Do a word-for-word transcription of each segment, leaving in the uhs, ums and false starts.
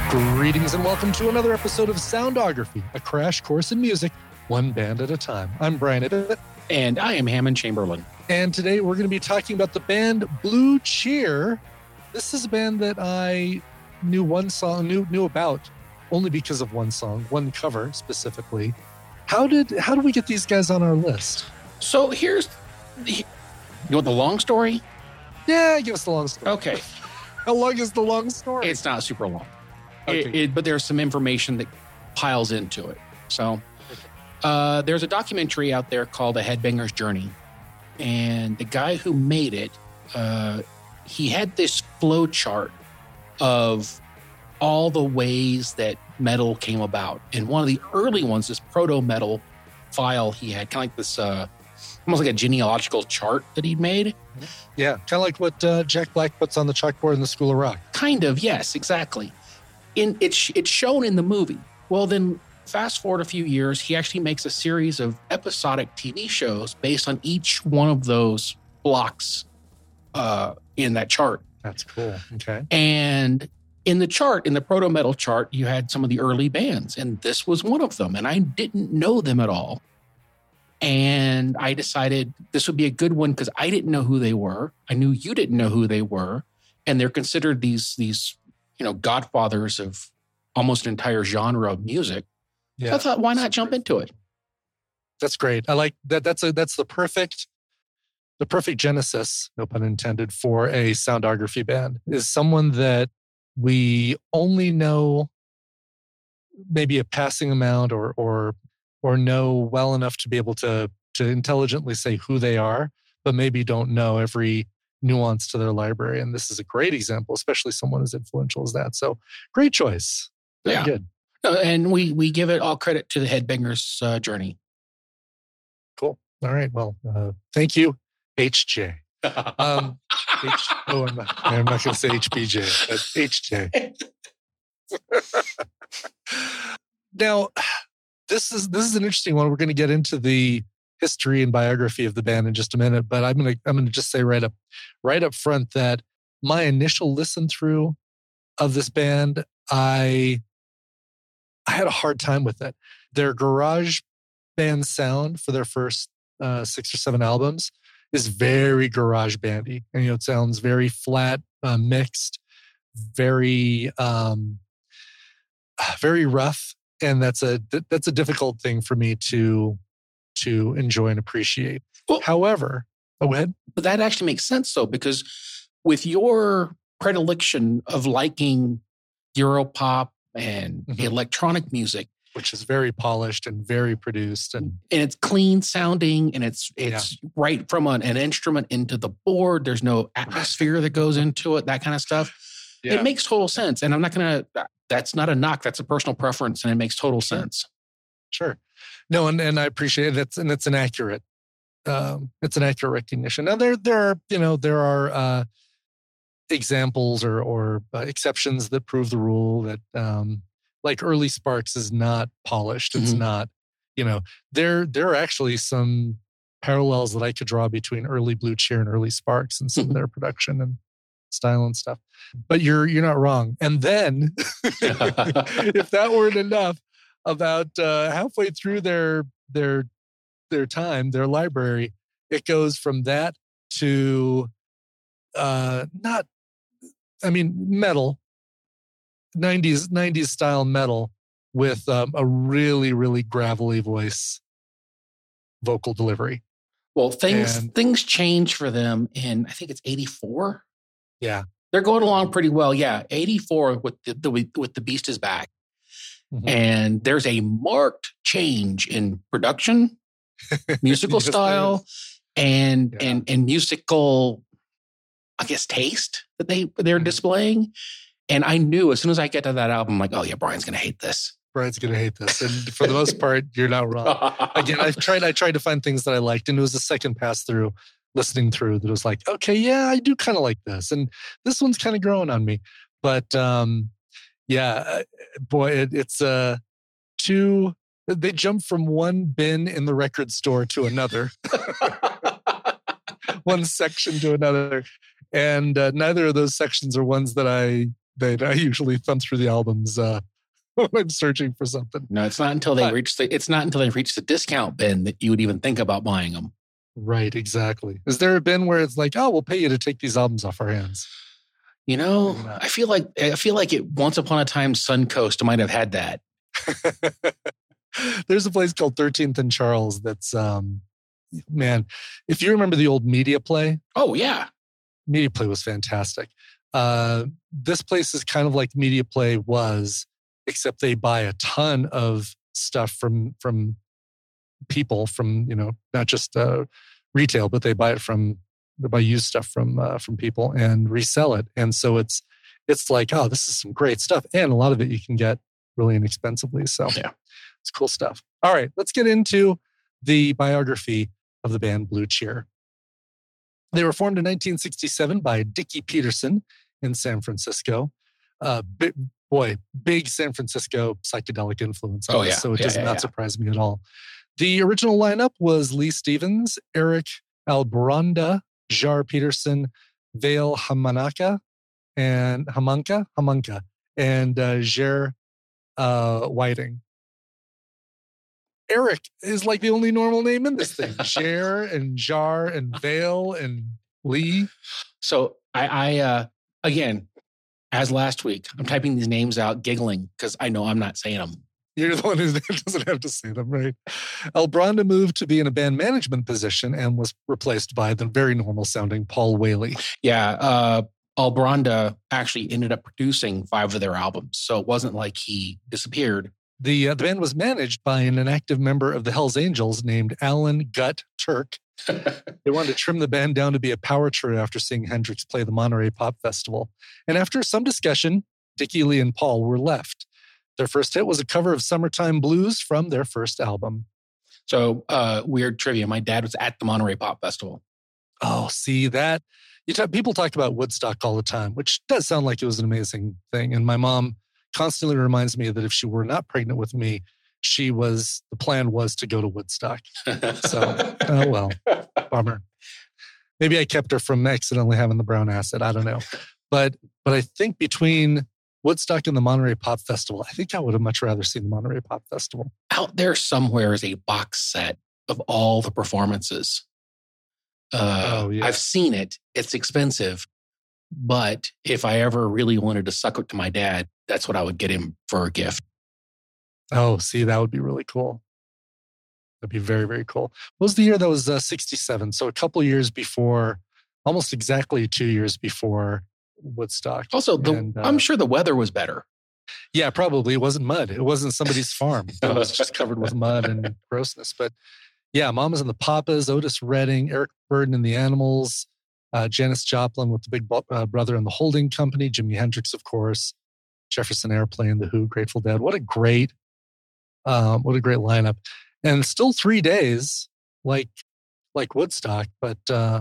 Greetings and welcome to another episode of Soundography, a crash course in music, one band at a time. I'm Brian Ibbett. And I am Hammond Chamberlain. And today we're going to be talking about the band Blue Cheer. This is a band that I knew one song, knew knew about only because of one song, one cover specifically. How did how did we get these guys on our list? So here's the, you want the long story? Yeah, give us the long story. Okay. How long is the long story? It's not super long. Okay. It, it, but there's some information that piles into it. So uh, there's a documentary out there called A Headbanger's Journey. And the guy who made it, uh, he had this flow chart of all the ways that metal came about. And one of the early ones, this proto-metal file he had, kind of like this, uh, almost like a genealogical chart that he'd made. Yeah, kind of like what uh, Jack Black puts on the chalkboard in the School of Rock. Kind of, yes, exactly. In it's it's shown in the movie. Well, then fast forward a few years, he actually makes a series of episodic T V shows based on each one of those blocks uh, in that chart. That's cool. Okay. And in the chart, in the proto-metal chart, you had some of the early bands, and this was one of them. And I didn't know them at all. And I decided this would be a good one because I didn't know who they were. I knew you didn't know who they were. And they're considered these, these you know, godfathers of almost an entire genre of music. Yeah. So I thought, why not jump into it? That's great. I like that. That's a that's the perfect, the perfect genesis, no pun intended, for a soundography band is someone that we only know maybe a passing amount or or or know well enough to be able to to intelligently say who they are, but maybe don't know every nuance to their library. And this is a great example, especially someone as influential as that. So great choice. Very yeah. good. Uh, and we we give it all credit to the Headbangers uh, Journey. Cool. All right. Well, uh, thank you, H J. Um, H, oh, I'm not, I'm not going to say H B J, but H J. Now, this is this is an interesting one. We're going to get into the history and biography of the band in just a minute, but I'm going to I'm going to just say right up right up front that my initial listen through of this band, I I had a hard time with it. Their garage band sound for their first uh, six or seven albums is very garage bandy, and you know it sounds very flat, uh, mixed, very um, very rough, and that's a that's a difficult thing for me to to enjoy and appreciate. Well, However, oh, go ahead. But that actually makes sense, though, because with your predilection of liking Europop and Mhm. electronic music, Which is very polished and very produced, and and it's clean sounding, and it's it's right from an, an instrument into the board. There's no atmosphere that goes into it, that kind of stuff. Yeah. It makes total sense. And I'm not going to, that's not a knock. That's a personal preference, and it makes total Sure. sense. Sure. No, and, and I appreciate it. It's, and it's an accurate, um, it's an accurate recognition. Now there, there are, you know, there are uh, examples or, or uh, exceptions that prove the rule that, um, like early Sparks is not polished. It's Mhm. not, you know, there, there are actually some parallels that I could draw between early Blue Cheer and early Sparks and some Mhm. of their production and style and stuff. But you're, you're not wrong. And then if that weren't enough, about uh, halfway through their their their time, their library, it goes from that to uh, not, I mean, metal, nineties nineties style metal with um, a really really gravelly voice, vocal delivery. Well, things And- things change for them in, I think it's eighty-four. Yeah, They're going along pretty well. Yeah, eighty-four with the, the with the Beast is Back. Mhm. And there's a marked change in production, musical Yes, there style, and Yeah. and and musical, I guess, taste that they they're Mhm. displaying. And I knew as soon as I get to that album, I'm like, oh yeah, Brian's gonna hate this. Brian's gonna hate this, and for the most part, you're not wrong. Again, I've tried. I tried to find things that I liked, and it was a second pass through, listening through, that was like, okay, yeah, I do kind of like this, and this one's kind of growing on me. But um, yeah, uh, boy, it, it's uh, two. They jump from one bin in the record store to another, one section to another, and uh, neither of those sections are ones that I date. I usually thumb through the albums uh, when I'm searching for something. No, it's not until they But- reach the it's not until they reach the discount bin that you would even think about buying them. Right, exactly. Is there a bin where it's like, oh, we'll pay you to take these albums off our hands? You know, Maybe not. I feel like I feel like it once upon a time Suncoast might have had that. There's a place called thirteenth and Charles that's, um, man, if you remember the old Media Play, Oh yeah. Media Play was fantastic. Uh, this place is kind of like Media Play was, except they buy a ton of stuff from from people, from, you know, not just uh, retail, but they buy it from they buy used stuff from uh, from people and resell it. And so it's it's like, oh, this is some great stuff, and a lot of it you can get really inexpensively. So Yeah. it's cool stuff. All right, let's get into the biography of the band Blue Cheer. They were formed in nineteen sixty-seven by Dickie Peterson in San Francisco. Uh, big, boy, big San Francisco psychedelic influence. on Oh, this, yeah. So it Yeah, does yeah, not yeah. surprise me at all. The original lineup was Lee Stevens, Eric Albranda, Jar Peterson, Vale Hamanaka, and Hamanka, Hamanka, and uh, Jer uh, Whiting. Eric is like the only normal name in this thing. Jer and Jar and Vale and Lee. So I, I uh, again, as last week, I'm typing these names out, giggling because I know I'm not saying them. You're the one who doesn't have to say them, right? Albranda moved to be in a band management position and was replaced by the very normal sounding Paul Whaley. Yeah, uh, Albranda actually ended up producing five of their albums, so it wasn't like he disappeared. The, uh, the band was managed by an inactive member of the Hells Angels named Alan Gut Turk. They wanted to trim the band down to be a power trio after seeing Hendrix play the Monterey Pop Festival. And after some discussion, Dickie, Lee, and Paul were left. Their first hit was a cover of Summertime Blues from their first album. So uh, weird trivia: my dad was at the Monterey Pop Festival. Oh, see that? You talk, people talk about Woodstock all the time, which does sound like it was an amazing thing. And my mom constantly reminds me that if she were not pregnant with me, she was, the plan was to go to Woodstock. So, oh well, bummer. Maybe I kept her from accidentally having the brown acid. I don't know. But but I think between Woodstock and the Monterey Pop Festival, I think I would have much rather seen the Monterey Pop Festival. Out there somewhere is a box set of all the performances. Uh, Oh, yeah. I've seen it. It's expensive. But if I ever really wanted to suck up to my dad, that's what I would get him for a gift. Oh, see, that would be really cool. That'd be very, very cool. What was the year? That was uh, sixty-seven. So a couple years before, almost exactly two years before Woodstock. Also, the, And, uh, I'm sure the weather was better. Yeah, probably. It wasn't mud. It wasn't somebody's farm. It was just covered with mud and grossness. But yeah, Mamas and the Papas, Otis Redding, Eric Burden and the Animals, uh, Janis Joplin with the Big Bo- uh, Brother and the Holding Company, Jimi Hendrix, of course, Jefferson Airplane, The Who, Grateful Dead. What a great, um, what a great lineup. And still three days, like like Woodstock, but uh,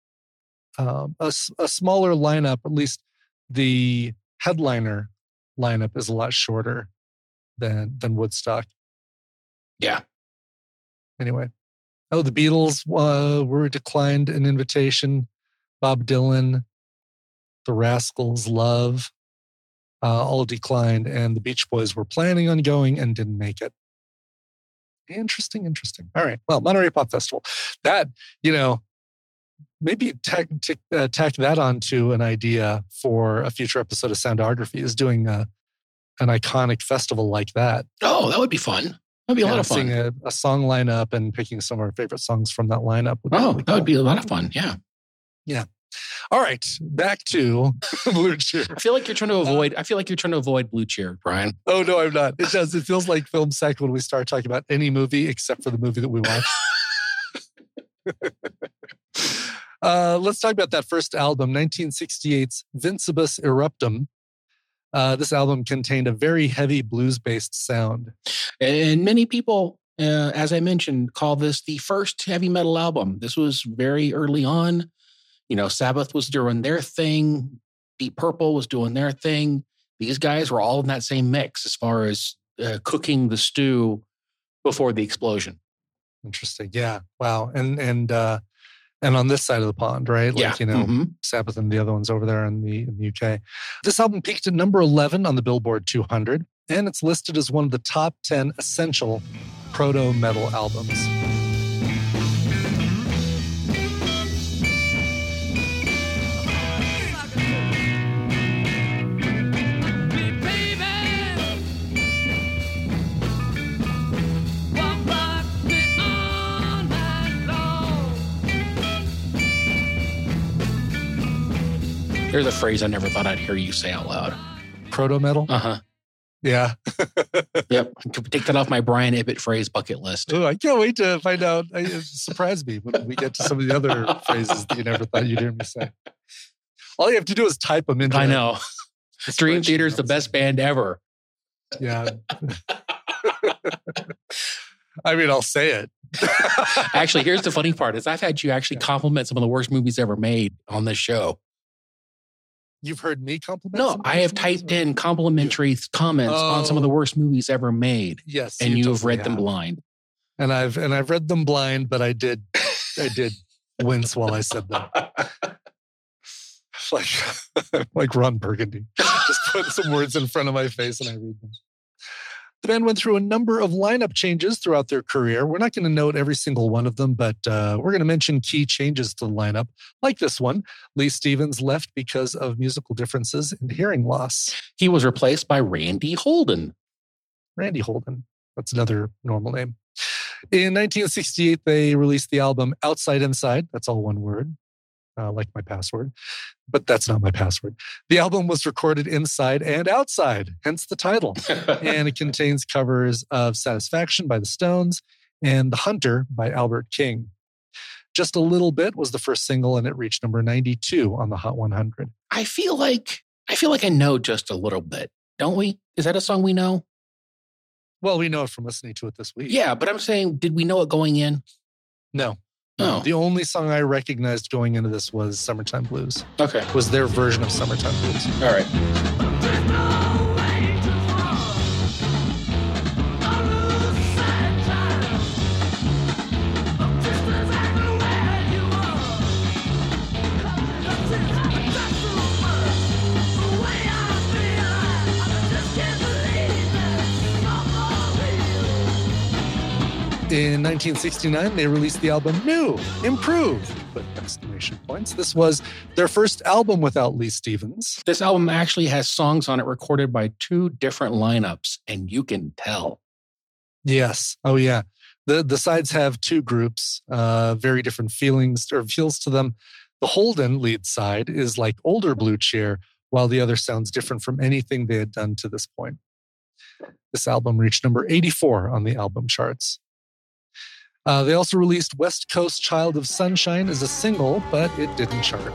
um, a, s- a smaller lineup. At least the headliner lineup is a lot shorter than than Woodstock. Yeah. Anyway, oh, the Beatles uh, were declined an invitation. Bob Dylan, the Rascals, Love, uh, all declined, and the Beach Boys were planning on going and didn't make it. Interesting, interesting. All right. Well, Monterey Pop Festival. That, you know, maybe tack, tack, uh, tack that onto an idea for a future episode of Soundography is doing a, an iconic festival like that. Oh, that would be fun. That'd be a lot of fun. A, a song lineup and picking some of our favorite songs from that lineup. Would be Oh, really that would cool. be a lot of fun. Yeah. All right. Back to Blue Cheer. I feel like you're trying to avoid, I feel like you're trying to avoid Blue Cheer, Brian. Oh, no, I'm not. It does. It feels like film psych when we start talking about any movie except for the movie that we watch. uh, let's talk about that first album, nineteen sixty-eight's Vincebus Eruptum. Uh, this album contained a very heavy blues-based sound. And many people, uh, as I mentioned, call this the first heavy metal album. This was very early on. You know, Sabbath was doing their thing. Deep Purple was doing their thing. These guys were all in that same mix as far as uh, cooking the stew before the explosion. Interesting. Yeah. Wow. And and uh, And on this side of the pond, right? Like, Yeah. you know, Mm-hmm. Sabbath and the other ones over there in the, in the U K. This album peaked at number eleven on the Billboard two hundred, and it's listed as one of the top ten essential proto-metal albums. There's a phrase I never thought I'd hear you say out loud. Proto-metal? Uh-huh. Yeah. Yep. Take that off my Brian Ibbett phrase bucket list. Oh, I can't wait to find out. It surprised me when we get to some of the other phrases that you never thought you'd hear me say. All you have to do is type them into I know. the Dream spreadsheet. Theater is the best band ever. Yeah. I mean, I'll say it. Actually, here's the funny part is I've had you actually compliment some of the worst movies ever made on this show. You've heard me compliment? No, some I of have these typed movies? in complimentary comments on some of the worst movies ever made. Yes. And you have totally read them blind. And I've and I've read them blind, but I did I did wince while I said them. Like like Ron Burgundy. Just put some words in front of my face and I read them. The band went through a number of lineup changes throughout their career. We're not going to note every single one of them, but uh, we're going to mention key changes to the lineup, like this one. Lee Stevens left because of musical differences and hearing loss. He was replaced by Randy Holden. Randy Holden. That's another normal name. In nineteen sixty-eight, they released the album Outside Inside. That's all one word, uh, like my password. But that's not my password. The album was recorded inside and outside, hence the title. And it contains covers of Satisfaction by the Stones and The Hunter by Albert King. Just a Little Bit was the first single, and it reached number ninety-two on the Hot one hundred. I feel like I feel like I know just a little bit, don't we? Is that a song we know? Well, we know it from listening to it this week. Yeah, but I'm saying, did we know it going in? No. No. The only song I recognized going into this was Summertime Blues. Okay. Was their version of Summertime Blues. All right. In nineteen sixty-nine, they released the album New, Improved, with exclamation points. This was their first album without Lee Stevens. This album actually has songs on it recorded by two different lineups, and you can tell. Yes. Oh, yeah. The the sides have two groups, uh, very different feelings or feels to them. The Holden lead side is like older Blue Cheer, while the other sounds different from anything they had done to this point. This album reached number eighty-four on the album charts. Uh, they also released West Coast Child of Sunshine as a single, but it didn't chart.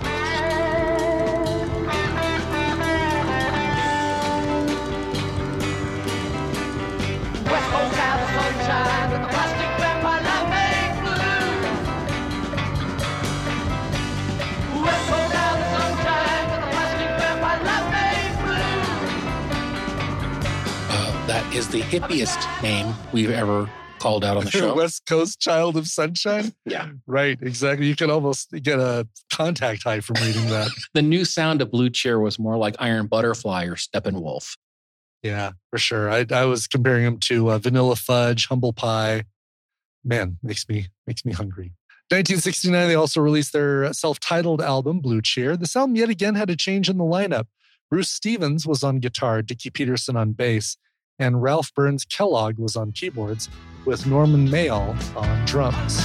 Uh, that is the hippiest name we've ever called out on the show. West Coast Child of Sunshine? Yeah. Right, exactly. You can almost get a contact high from reading that. The new sound of Blue Cheer was more like Iron Butterfly or Steppenwolf. Yeah, for sure. I, I was comparing them to uh, Vanilla Fudge, Humble Pie. Man, makes me makes me hungry. nineteen sixty-nine, they also released their self-titled album, Blue Cheer. This album yet again had a change in the lineup. Bruce Stevens was on guitar, Dickie Peterson on bass, and Ralph Burns Kellogg was on keyboards, with Norman Mayall on drums.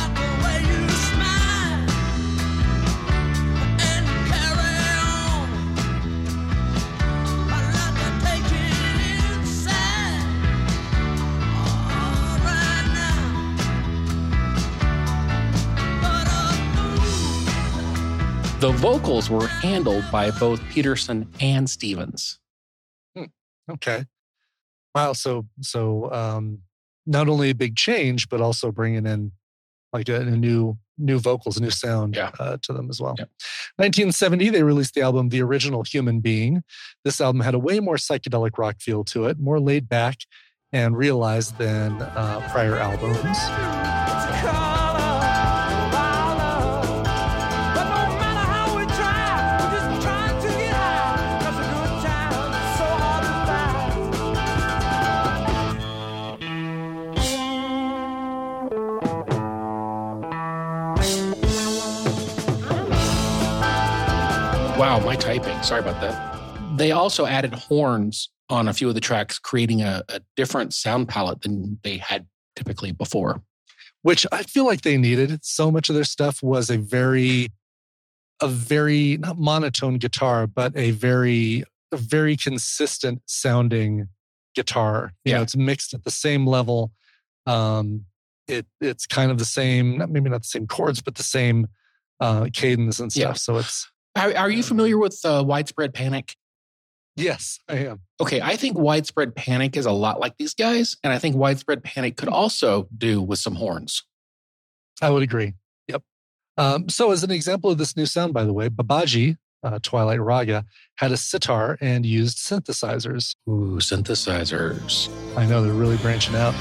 The vocals were handled by both Peterson and Stevens. Hmm. Okay. Wow. So, so um, not only a big change, but also bringing in like a, a new, new vocals, a new sound Yeah. uh, to them as well. Yeah. nineteen seventy, they released the album The Original Human Being. This album had a way more psychedelic rock feel to it, more laid back and realized than uh, prior albums. Wow, my typing. Sorry about that. They also added horns on a few of the tracks, creating a, a different sound palette than they had typically before. Which I feel like they needed. So much of their stuff was a very, a very, not monotone guitar, but a very, a very consistent sounding guitar. You Yeah. know, it's mixed at the same level. Um, it It's kind of the same, not maybe not the same chords, but the same uh, cadence and stuff. Yeah. So it's... Are, are you familiar with uh, Widespread Panic? Yes, I am. Okay, I think Widespread Panic is a lot like these guys, and I think Widespread Panic could also do with some horns. I would agree. Yep. Um, so as an example of this new sound, by the way, Babaji, uh, Twilight Raga, had a sitar and used synthesizers. Ooh, synthesizers. I know, they're really branching out.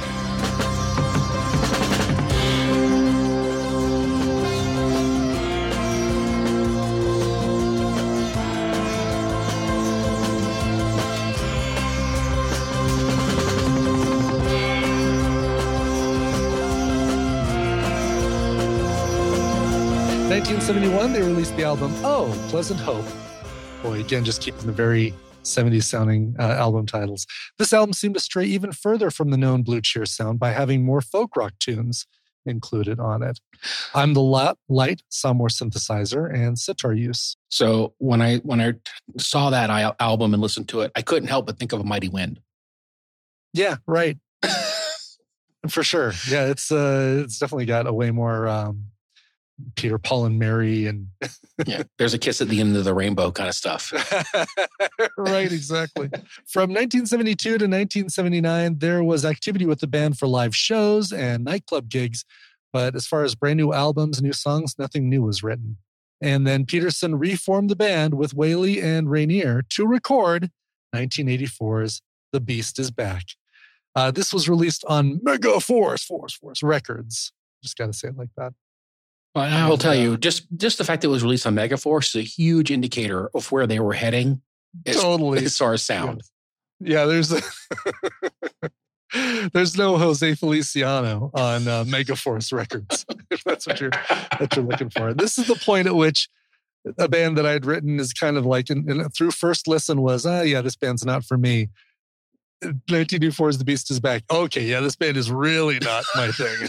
nineteen seventy-one, they released the album Oh, Pleasant Hope. Boy, again, just keeping the very seventies sounding uh, album titles. This album seemed to stray even further from the known Blue Cheer sound by having more folk rock tunes included on it. I'm the Light, Light saw more synthesizer and sitar use. So when I when I saw that I- album and listened to it, I couldn't help but think of A Mighty Wind. Yeah, right. For sure. Yeah, it's uh, it's definitely got a way more um, Peter, Paul, and Mary, and Yeah, there's a kiss at the end of the rainbow kind of stuff. right, exactly. From nineteen seventy-two to nineteen seventy-nine, there was activity with the band for live shows and nightclub gigs, but as far as brand new albums, new songs, nothing new was written. And then Peterson reformed the band with Whaley and Rainier to record nineteen eighty-four's The Beast is Back. Uh, this was released on Mega Force, Force, Force Records. Just got to say it like that. Well, I will tell you, just just the fact that it was released on Megaforce is a huge indicator of where they were heading as, Totally. as far as sound. Yeah, there's a there's no Jose Feliciano on uh, Megaforce Records, if that's what you're what you're looking for. This is the point at which a band that I had written is kind of like, in, in, through first listen was, ah, yeah, this band's not for me. nineteen eighty-four's The Beast is Back. Okay, yeah, this band is really not my thing.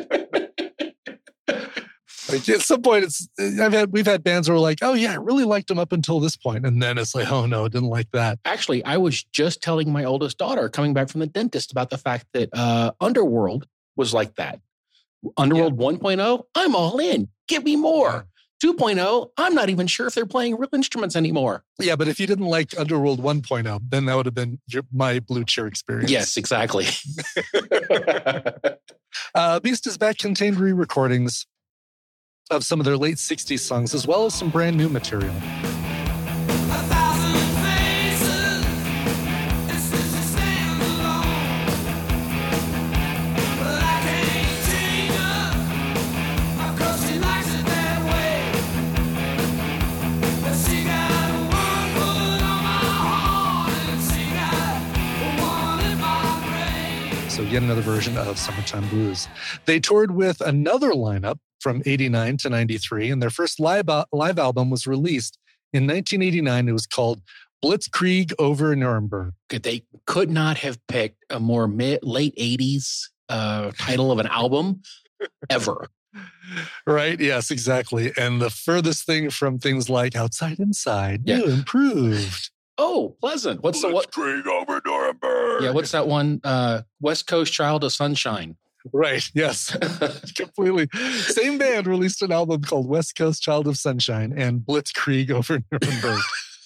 Like at some point, it's I've had we've had bands where we're like, oh yeah, I really liked them up until this point, and then it's like, oh no, I didn't like that. Actually, I was just telling my oldest daughter coming back from the dentist about the fact that uh, Underworld was like that. Underworld yeah. one point oh, I'm all in. Give me more. Yeah. two point oh, I'm not even sure if they're playing real instruments anymore. Yeah, but if you didn't like Underworld one point oh, then that would have been your, my Blue Cheer experience. Yes, exactly. uh, Beast is Back contained re-recordings of some of their late sixties songs, as well as some brand new material. So yet another version of Summertime Blues. They toured with another lineup from eighty-nine to ninety-three, and their first live, live album was released in nineteen eighty-nine. It was called Blitzkrieg over Nuremberg. They could not have picked a more mid, late eighties uh, title of an album ever. Right? Yes, exactly. And the furthest thing from things like Outside Inside, yeah. New Improved. Oh, pleasant. What's the what? Blitzkrieg over Nuremberg. Yeah, what's that one? Uh, West Coast Child of Sunshine. Right, yes. Completely. Same band released an album called West Coast Child of Sunshine and Blitzkrieg over Nuremberg.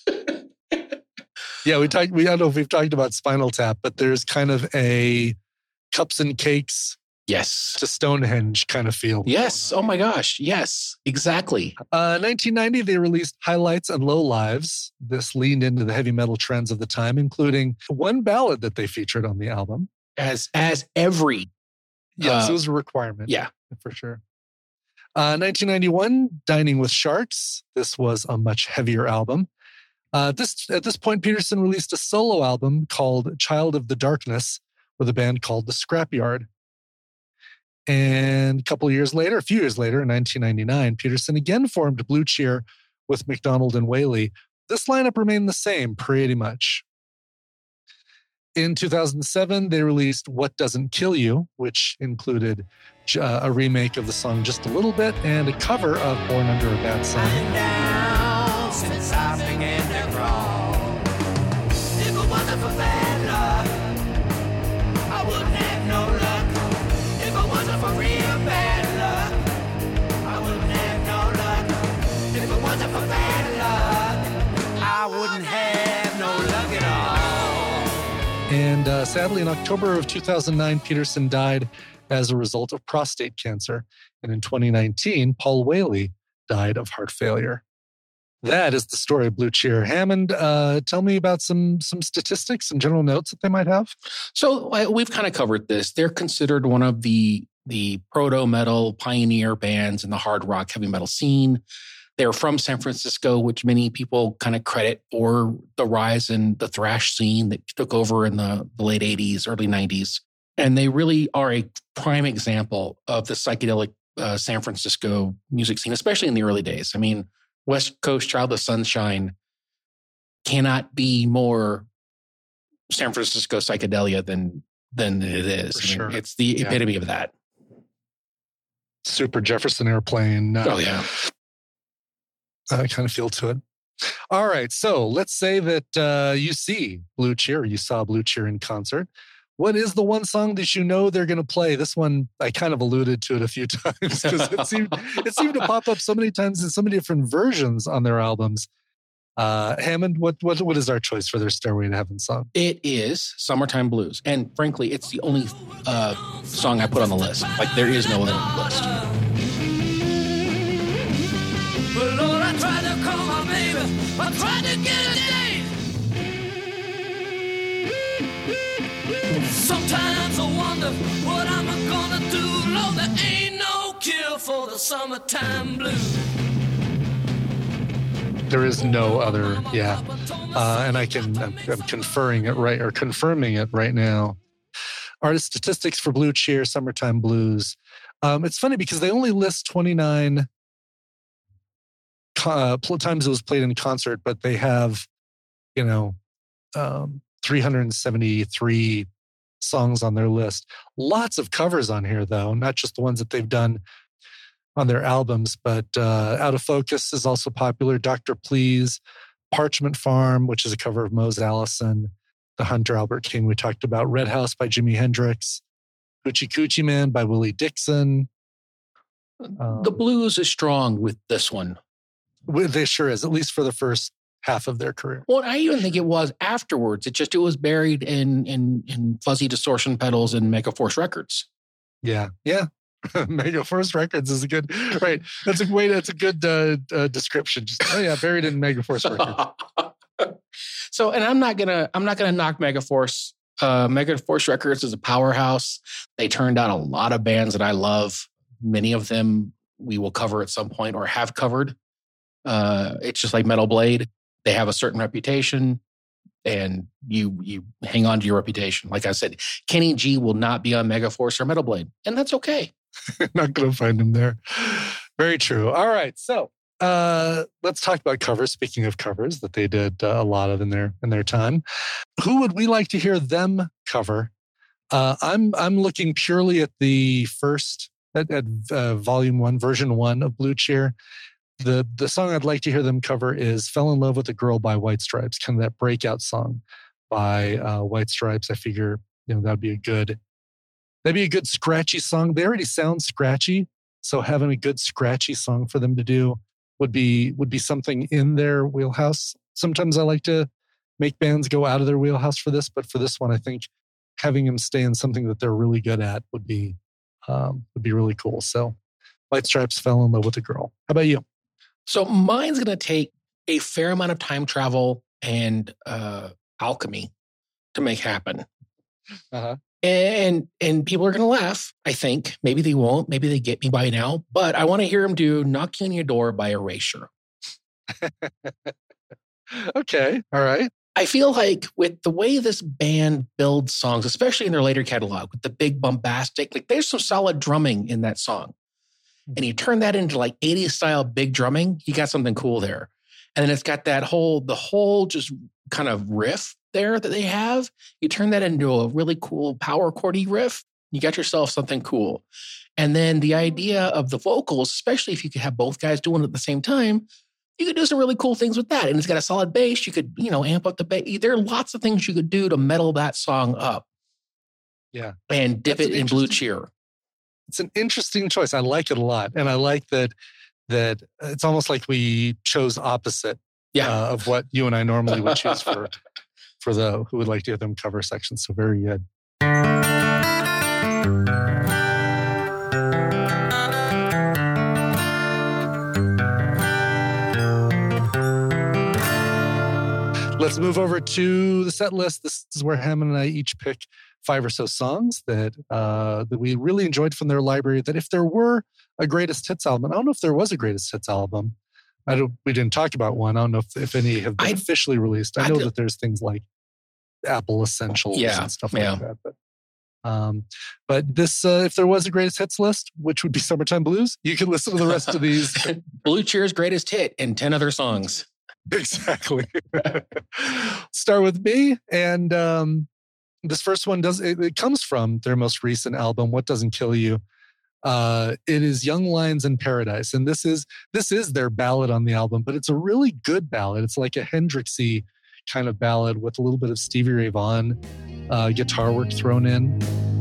Yeah, we talked, we, I don't know if we've talked about Spinal Tap, but there's kind of a Cups and Cakes yes. to Stonehenge kind of feel. Yes. Oh my gosh. Yes, exactly. Uh, nineteen ninety, they released Highlights and Lowlives. This leaned into the heavy metal trends of the time, including one ballad that they featured on the album. As, as every Yes, uh, it was a requirement. Yeah. For sure. Uh, nineteen ninety-one, Dining with Sharks. This was a much heavier album. Uh, this At this point, Peterson released a solo album called Child of the Darkness with a band called The Scrapyard. And a couple of years later, a few years later, in nineteen ninety-nine, Peterson again formed Blue Cheer with McDonald and Whaley, this lineup remained the same pretty much. In two thousand seven, they released What Doesn't Kill You, which included uh, a remake of the song Just a Little Bit and a cover of Born Under a Bad Sun. I'm down since I began to crawl. If it wasn't for bad luck, I wouldn't have no luck. If it wasn't for real bad luck, I wouldn't have no luck. If it wasn't for bad luck, I wouldn't have no luck at all. And uh, sadly, in October of two thousand nine, Peterson died as a result of prostate cancer. And in twenty nineteen, Paul Whaley died of heart failure. That is the story of Blue Cheer. Hammond, uh, tell me about some some statistics and general notes that they might have. So uh, we've kind of covered this. They're considered one of the the proto-metal pioneer bands in the hard rock heavy metal scene. They're from San Francisco, which many people kind of credit for the rise in the thrash scene that took over in the, the late eighties, early nineties. And they really are a prime example of the psychedelic uh, San Francisco music scene, especially in the early days. I mean, West Coast Child of Sunshine cannot be more San Francisco psychedelia than than it is. For I mean, sure. It's the Yeah. epitome of that. Super Jefferson Airplane. Uh, Oh, yeah. I kind of feel to it. All right. So let's say that uh, you see Blue Cheer, you saw Blue Cheer in concert. What is the one song that you know they're going to play? This one, I kind of alluded to it a few times because it seemed, it seemed to pop up so many times in so many different versions on their albums. Uh, Hammond, what, what what is our choice for their Stairway to Heaven song? It is Summertime Blues. And frankly, it's the only uh, song I put on the list. Like, there is no other on the list. But Lord, I tried to call my baby. I tried to get a date. Sometimes I wonder what I'm gonna do. Lord, there ain't no cure for the summertime blues. There is no other, yeah. Uh, and I can, I'm, I'm conferring it right, or confirming it right now. Artist statistics for Blue Cheer, Summertime Blues. Um, it's funny because they only list twenty-nine uh, times it was played in concert, but they have, you know, um, three hundred seventy-three songs on their list. Lots of covers on here, though, not just the ones that they've done on their albums, but uh, Out of Focus is also popular. Doctor Please, Parchment Farm, which is a cover of Mose Allison, The Hunter, Albert King, we talked about. Red House by Jimi Hendrix, Hoochie Coochie Man by Willie Dixon. Um, The blues is strong with this one. They sure is, at least for the first half of their career. Well, I even think it was afterwards. It just, it was buried in in, in Fuzzy Distortion Pedals and Megaforce Records. Yeah, yeah. Megaforce Records is a good, right. That's a way, that's a good uh, uh, description. Just, oh yeah, buried in Megaforce Records. So, and I'm not gonna, I'm not gonna knock Megaforce. Uh, Megaforce Records is a powerhouse. They turned out a lot of bands that I love. Many of them we will cover at some point or have covered. Uh, it's just like Metal Blade. They have a certain reputation, and you you hang on to your reputation. Like I said, Kenny G will not be on Megaforce or Metal Blade, and that's okay. Not going to find him there. Very true. All right, so uh, let's talk about covers. Speaking of covers that they did uh, a lot of in their in their time, who would we like to hear them cover? Uh, I'm I'm looking purely at the first at, at uh, volume one, version one of Blue Cheer. The the song I'd like to hear them cover is "Fell in Love with a Girl" by White Stripes, kind of that breakout song by uh, White Stripes. I figure you know that'd be a good that'd be a good scratchy song. They already sound scratchy, so having a good scratchy song for them to do would be would be something in their wheelhouse. Sometimes I like to make bands go out of their wheelhouse for this, but for this one, I think having them stay in something that they're really good at would be um, would be really cool. So, White Stripes, "Fell in Love with a Girl." How about you? So mine's going to take a fair amount of time travel and uh, alchemy to make happen. Uh-huh. And and people are going to laugh, I think. Maybe they won't. Maybe they get me by now. But I want to hear them do "Knocking on Your Door" by Erasure. Okay. All right. I feel like with the way this band builds songs, especially in their later catalog, with the big bombastic, like there's some solid drumming in that song. And you turn that into like eighties style big drumming, you got something cool there. And then it's got that whole, the whole just kind of riff there that they have. You turn that into a really cool power chordy riff. You got yourself something cool. And then the idea of the vocals, especially if you could have both guys doing it at the same time, you could do some really cool things with that. And it's got a solid bass. You could, you know, amp up the bass. There are lots of things you could do to metal that song up. Yeah. And dip That's it in Blue Cheer. It's an interesting choice. I like it a lot. And I like that that it's almost like we chose opposite yeah. uh, of what you and I normally would choose for, for the who would like to hear them cover section. So very good. Let's move over to the set list. This is where Hammond and I each pick five or so songs that uh, that we really enjoyed from their library. That if there were a greatest hits album, I don't know if there was a greatest hits album. I don't. We didn't talk about one. I don't know if, if any have been I, officially released. I know I that there's things like Apple Essentials yeah, and stuff yeah. like that. But um, but this, uh, if there was a greatest hits list, which would be Summertime Blues, you can listen to the rest of these. Blue Cheer's greatest hit and ten other songs. Exactly. Start with me, and um, this first one does. It, it comes from their most recent album, "What Doesn't Kill You." Uh, it is "Young Lions in Paradise," and this is this is their ballad on the album, but it's a really good ballad. It's like a Hendrixy kind of ballad with a little bit of Stevie Ray Vaughan uh, guitar work thrown in.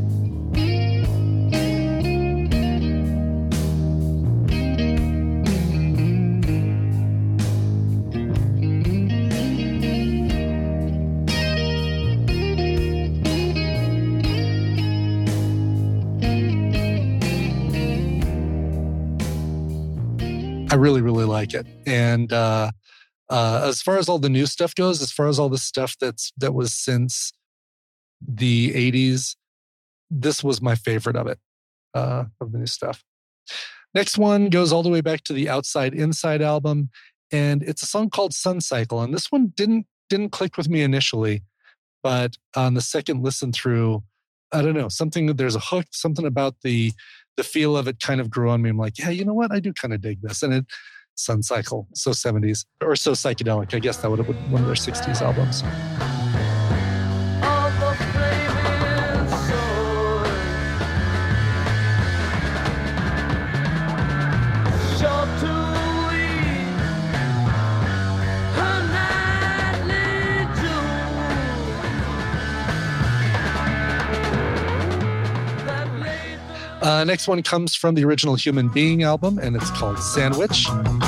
I really, really like it. And uh, uh, as far as all the new stuff goes, as far as all the stuff that's that was since the eighties, this was my favorite of it, uh, of the new stuff. Next one goes all the way back to the Outside Inside album, and it's a song called Sun Cycle. And this one didn't didn't click with me initially, but on the second listen through, I don't know, something, there's a hook, something about the the feel of it kind of grew on me. I'm like, yeah, you know what? I do kind of dig this. And it, Sun Cycle, so seventies, or so psychedelic. I guess that would have been one of their sixties albums. Uh, next one comes from the original Human Being album, and it's called Sandwich.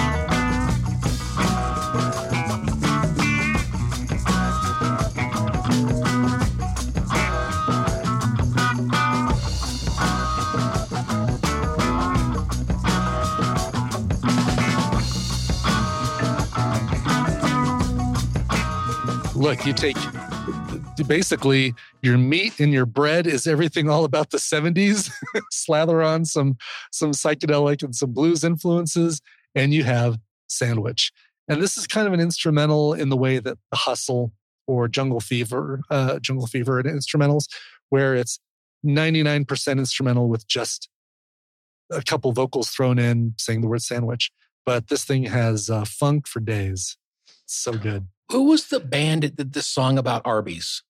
Look, you take... basically your meat and your bread is everything all about the seventies. Slather on some some psychedelic and some blues influences, and you have Sandwich. And this is kind of an instrumental in the way that The Hustle or Jungle Fever, uh, Jungle Fever and instrumentals, where it's ninety-nine percent instrumental with just a couple vocals thrown in saying the word sandwich. But this thing has uh, funk for days. It's so good. Who was the band that did this song about Arby's?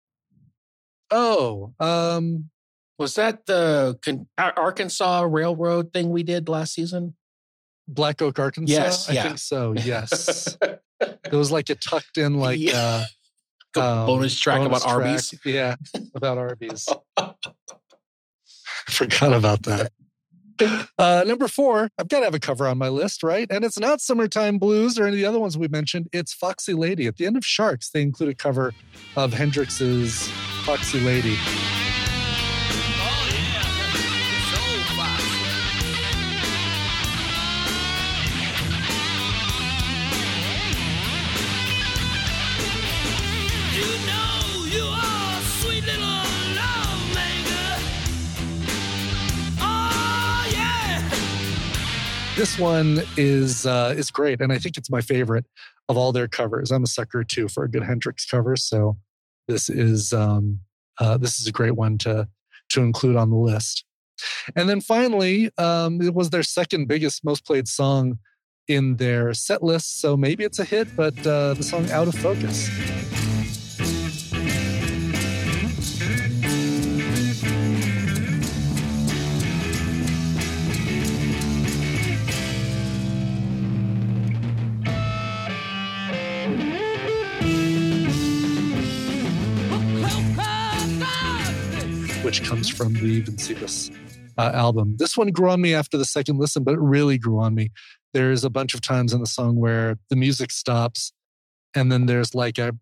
Oh, um, was that the Arkansas Railroad thing we did last season? Black Oak, Arkansas? Yes, I yeah. think so, yes. It was like it tucked in like yeah. uh, um, bonus track bonus about track. Arby's. Yeah, about Arby's. I forgot about that. Uh, number four, I've got to have a cover on my list, right? And it's not Summertime Blues or any of the other ones we mentioned. It's Foxy Lady. At the end of Sharks, they include a cover of Hendrix's Foxy Lady. Oh, yeah. It's old Foxy. You know you are a sweet little love maker. Oh, yeah. This one is uh, is great, and I think it's my favorite of all their covers. I'm a sucker too for a good Hendrix cover, so this is um, uh, this is a great one to to include on the list. And then finally, um, it was their second biggest, most played song in their set list, so maybe it's a hit, but uh, the song Out of Focus. Which comes from the Vincebus uh, album. This one grew on me after the second listen, but it really grew on me. There's a bunch of times in the song where the music stops, and then there's like a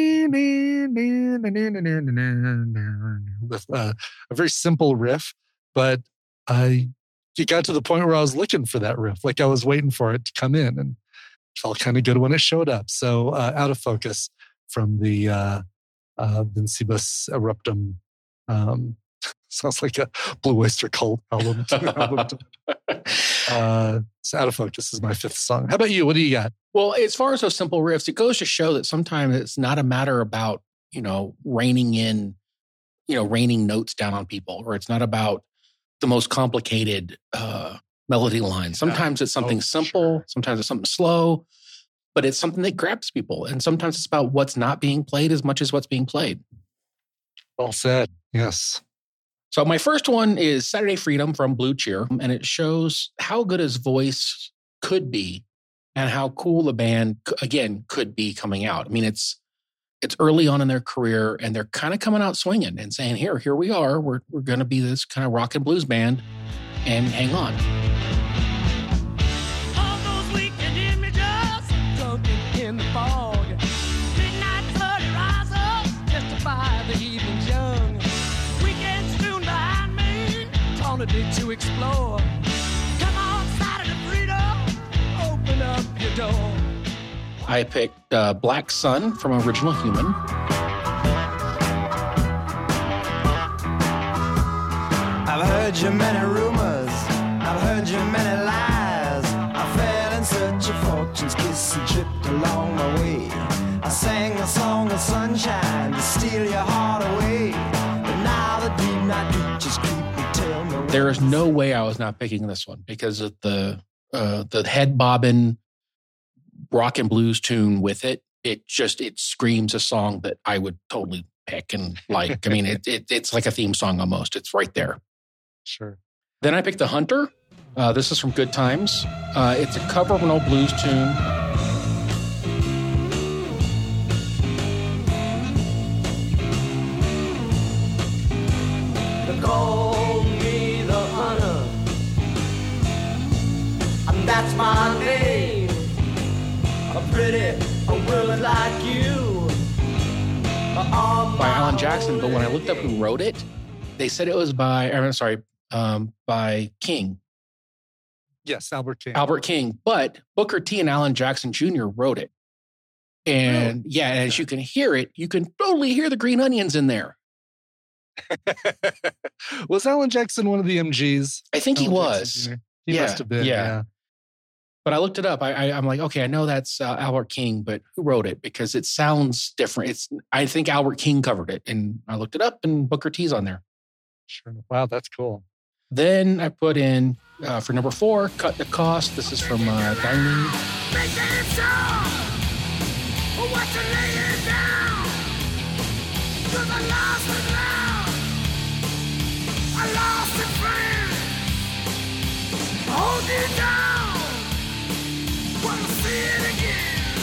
with uh, a very simple riff, but I it got to the point where I was looking for that riff, like I was waiting for it to come in, and it felt kind of good when it showed up. So, uh, Out of Focus from the uh, uh, Vincebus Eruptum. Um, sounds like a Blue Oyster Cult album. album. uh, so Out of Focus is my fifth song. How about you? What do you got? Well, as far as those simple riffs, it goes to show that sometimes it's not a matter about, you know, reining in, you know, raining notes down on people, or it's not about the most complicated uh, melody lines. Sometimes it's something oh, simple. Sure. Sometimes it's something slow, but it's something that grabs people. And sometimes it's about what's not being played as much as what's being played. Well said. Yes. So my first one is Saturday Freedom from Blue Cheer, and it shows how good his voice could be and how cool the band, again, could be coming out. I mean, it's it's early on in their career, and they're kind of coming out swinging and saying, here, here we are. We're, we're going to be this kind of rock and blues band, and hang on. All those weekend images, drunken in the fog. Midnight bloody rise up, justify the evening's young. Weekend's soon behind me, eternity to explore. Come on, Saturday Freedom, open up your door. I picked uh, Black Sun from Original Human. I've heard you many rumors, I've heard you many lies. I fell in search of fortune's kiss and tripped along my way. I sang a song of sunshine to steal your heart away. But now the deep night creatures creep and tell me. There is no way I was not picking this one because of the uh, the head bobbing rock and blues tune with it. It just, it screams a song that I would totally pick and like. I mean, it, it it's like a theme song almost. It's right there. Sure. Then I picked The Hunter. Uh, this is from Good Times. Uh, it's a cover of an old blues tune. They call me the Hunter, and that's my name. A pretty, a woman like you. By Alan Jackson, but when I looked up who wrote it, they said it was by, I'm sorry, um, by King. Yes, Albert King. Albert King, but Booker T and Alan Jackson Junior wrote it. And really? Yeah, and as you can hear it, you can totally hear the green onions in there. Was Alan Jackson one of the M Gs? I think Alan he was. He yeah, must have been, yeah. yeah. But I looked it up. I, I, I'm like, okay, I know that's uh, Albert King, but who wrote it? Because it sounds different. It's I think Albert King covered it, and I looked it up, and Booker T's on there. Sure. Wow, that's cool. Then I put in uh, for number four, Cut the Cost. This is from uh, Diamond. Hold you down. Wanna see it again.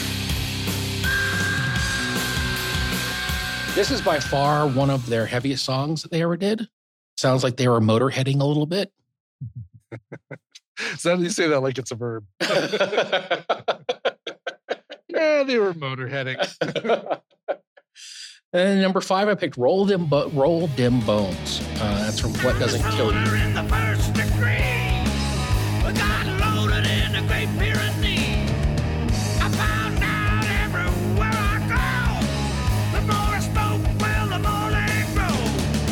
This is by far one of their heaviest songs that they ever did. Sounds like they were motorheading a little bit. So you say that like it's a verb. Yeah, they were motorheading. And number five, I picked Roll Dim, Bo- Roll Dim Bones. Uh, that's from What Doesn't Kill You. In the first degree, we got loaded in the Great Pyrenees. I found out everywhere I go, the more I smoke, well, the more they grow.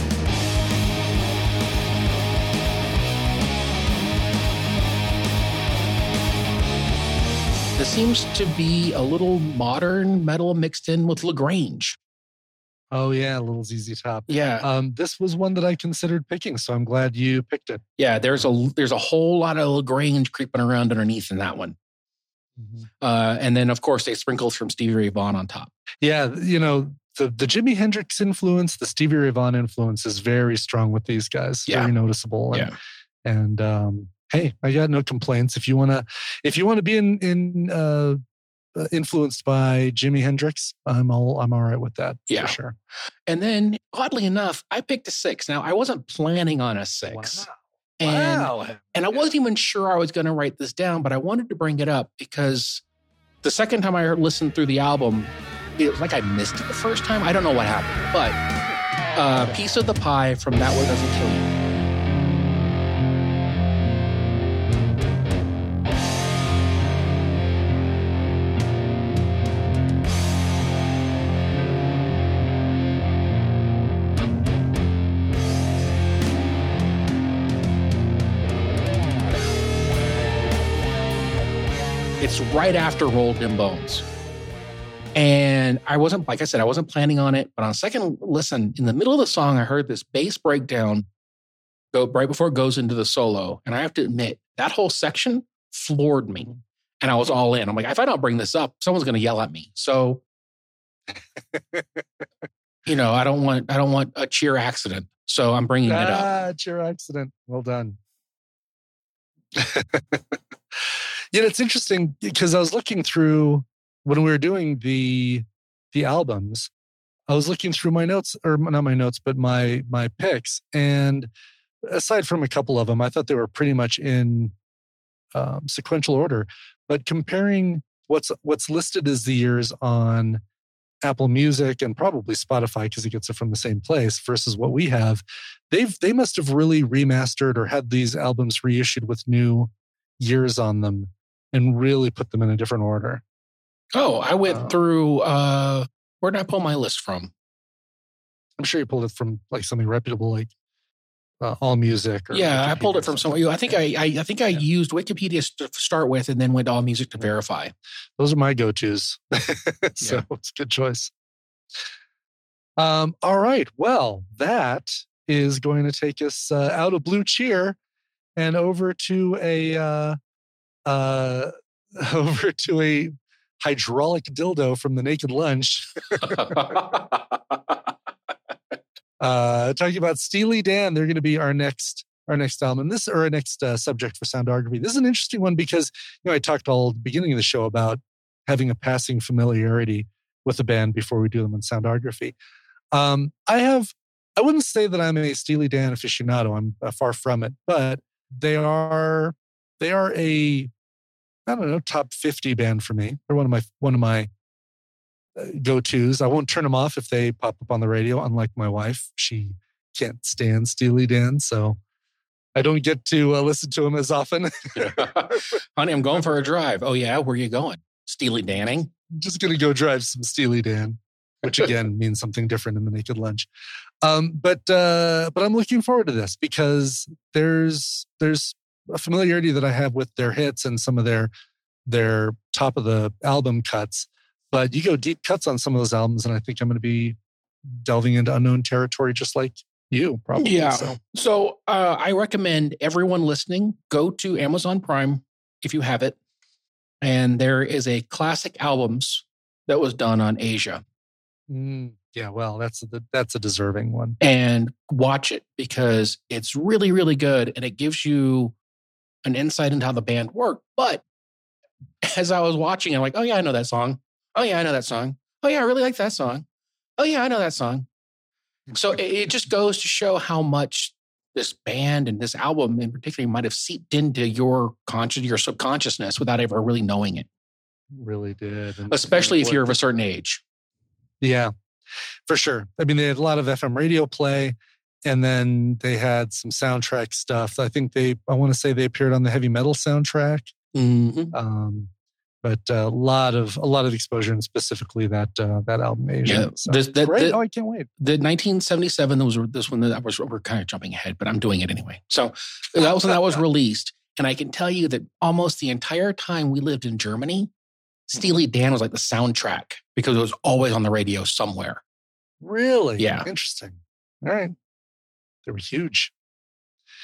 This seems to be a little modern metal mixed in with LaGrange. Oh, yeah, a little Z Z Top. Yeah. Um, this was one that I considered picking, so I'm glad you picked it. Yeah, there's a there's a whole lot of LaGrange creeping around underneath in that one. Mm-hmm. Uh, and then, of course, they sprinkled from Stevie Ray Vaughan on top. Yeah, you know, the, the Jimi Hendrix influence, the Stevie Ray Vaughan influence is very strong with these guys. Yeah. Very noticeable. And, Yeah. and um, hey, I got no complaints. If you want to if you want to be in, in uh, influenced by Jimi Hendrix, I'm all I'm all right with that. Yeah. For sure. And then, oddly enough, I picked a six. Now, I wasn't planning on a six. Wow. And, wow. and I wasn't even sure I was going to write this down, but I wanted to bring it up because the second time I heard, listened through the album, it was like I missed it the first time. I don't know what happened, but uh, Piece of the Pie from That One Doesn't Kill You. It's right after Roll Dim Bones. And I wasn't, like I said, I wasn't planning on it. But on second listen, in the middle of the song, I heard this bass breakdown go right before it goes into the solo. And I have to admit, that whole section floored me. And I was all in. I'm like, if I don't bring this up, someone's going to yell at me. So, you know, I don't want, I don't want a cheer accident. So I'm bringing ah, it up. Cheer accident. Well done. Yeah, it's interesting because I was looking through when we were doing the the albums. I was looking through my notes, or not my notes, but my my picks, and aside from a couple of them, I thought they were pretty much in um, sequential order. But comparing what's what's listed as the years on Apple Music and probably Spotify because it gets it from the same place versus what we have, they've they must have really remastered or had these albums reissued with new years on them and really put them in a different order. Oh, I went uh, through, uh, where did I pull my list from? I'm sure you pulled it from like something reputable like uh, All Music. Or yeah, I Wikipedia pulled it or from something. somewhere. I think I, I, I think I Yeah. used Wikipedia to start with, and then went to All Music to verify. Those are my go-tos. So Yeah. it's a good choice. Um, all right. Well, that is going to take us uh, out of Blue Cheer and over to a uh, uh, over to a hydraulic dildo from the Naked Lunch. Uh, talking about Steely Dan, they're going to be our next our next album. This or our next uh, subject for Soundography. This is an interesting one because you know I talked all at the beginning of the show about having a passing familiarity with the band before we do them in Soundography. Um, I have I wouldn't say that I'm a Steely Dan aficionado. I'm uh, far from it, but they are they are a I don't know top fifty band for me. They're one of my one of my go-tos. I won't turn them off if they pop up on the radio, unlike my wife. She can't stand Steely Dan, so I don't get to uh, listen to them as often. Honey, I'm going for a drive. Oh, yeah? Where are you going? Steely Danning? I'm just going to go drive some Steely Dan, which again means something different in the Naked Lunch. Um, but uh, but I'm looking forward to this because there's there's a familiarity that I have with their hits and some of their their top of the album cuts. But you go deep cuts on some of those albums, and I think I'm going to be delving into unknown territory just like you, probably. Yeah. So, So uh, I recommend everyone listening, go to Amazon Prime if you have it. And there is a classic albums that was done on Asia. mm, yeah, well, that's a, that's a deserving one. And watch it because it's really, really good. And it gives you an insight into how the band worked. But as I was watching, I'm like, oh, yeah, I know that song. Oh, yeah, I know that song. Oh, yeah, I really like that song. Oh, yeah, I know that song. So it, it just goes to show how much this band and this album in particular might have seeped into your conscious, your subconsciousness without ever really knowing it, Really did. And especially if you're of a certain age. Yeah, for sure. I mean, they had a lot of F M radio play, and then they had some soundtrack stuff. I think they, I want to say they appeared on the heavy metal soundtrack. Mm-hmm. Um, but a lot of a lot of exposure, and specifically that uh, that album Asia. Yeah, So, this- that- great! that- Oh, I can't wait. The nineteen seventy-seven, that was this one that I was, we're kind of jumping ahead, but I'm doing it anyway. So that was when that was released. And I can tell you that almost the entire time we lived in Germany, Steely Dan was like the soundtrack because it was always on the radio somewhere. Really? Yeah. Interesting. All right. They were huge.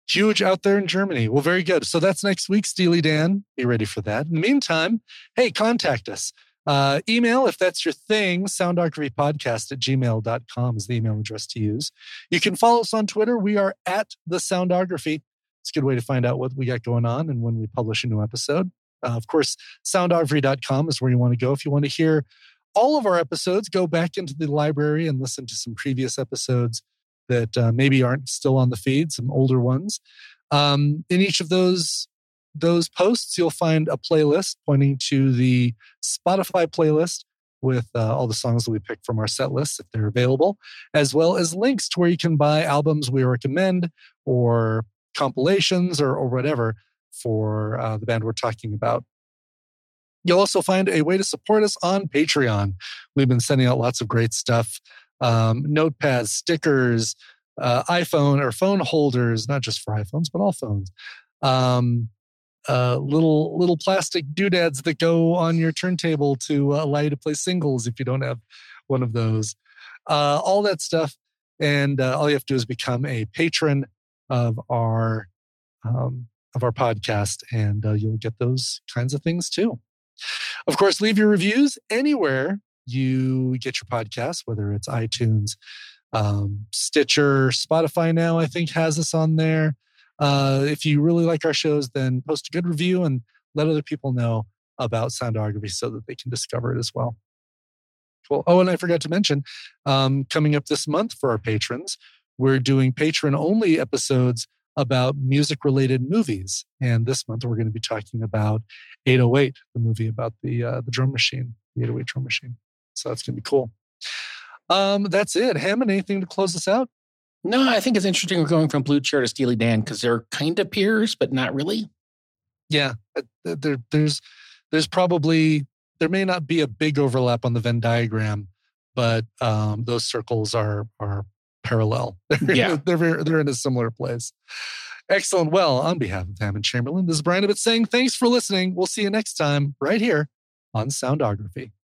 Huge out there in Germany. Well, very good. So that's next week, Steely Dan. Be ready for that. In the meantime, hey, contact us. Uh, email, if that's your thing, soundographypodcast at gmail dot com is the email address to use. You can follow us on Twitter. We are at The Soundography. It's a good way to find out what we got going on and when we publish a new episode. Uh, of course, soundography dot com is where you want to go. If you want to hear all of our episodes, go back into the library and listen to some previous episodes that uh, maybe aren't still on the feed, some older ones. Um, in each of those, those posts, you'll find a playlist pointing to the Spotify playlist with uh, all the songs that we pick from our set lists, if they're available, as well as links to where you can buy albums we recommend or compilations or, or whatever for uh, the band we're talking about. You'll also find a way to support us on Patreon. We've been sending out lots of great stuff. Um, notepads, stickers, uh, iPhone or phone holders, not just for iPhones, but all phones. Um, uh, little little plastic doodads that go on your turntable to uh, allow you to play singles if you don't have one of those. Uh, all that stuff. And uh, all you have to do is become a patron of our um, of our podcast, and uh, you'll get those kinds of things too. Of course, leave your reviews anywhere you get your podcasts, whether it's iTunes, um, Stitcher, Spotify now, I think has us on there. Uh, if you really like our shows, then post a good review and let other people know about Soundography so that they can discover it as well. Cool. Oh, and I forgot to mention, um, coming up this month for our patrons, we're doing patron-only episodes about music-related movies. And this month we're going to be talking about eight oh eight, the movie about the uh, the drum machine, the eight oh eight drum machine. So that's going to be cool. Um, that's it. Hammond, anything to close us out? No, I think it's interesting we're going from Blue Chair to Steely Dan because they're kind of peers, but not really. Yeah, there, there's there's probably, there may not be a big overlap on the Venn diagram, but um, those circles are are parallel. They're, yeah. they're, very, they're in a similar place. Excellent. Well, on behalf of Hammond Chamberlain, this is Brian Ibbott saying thanks for listening. We'll see you next time right here on Soundography.